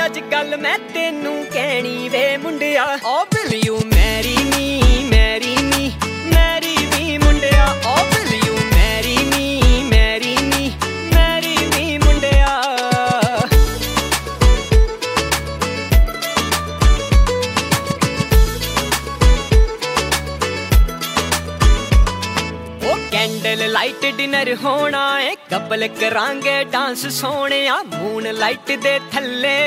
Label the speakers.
Speaker 1: ਅੱਜ ਗੱਲ ਮੈਂ ਤੈਨੂੰ ਕਹਿਣੀ ਵੇ ਮੁੰਡਿਆ ਓ will you marry me marry me marry me ਮੁੰਡਿਆ ਓ will you marry me marry me marry me ਮੁੰਡਿਆ ਓ ਕੈਂਡਲ ਲਾਈਟ ਡਿਨਰ ਹੋਣਾ ਏ ਕਪਲ ਕਰਾਂਗੇ ਡਾਂਸ ਸੋਹਣਿਆ ਮੂਨ ਲਾਈਟ ਦੇ ਥੱਲੇ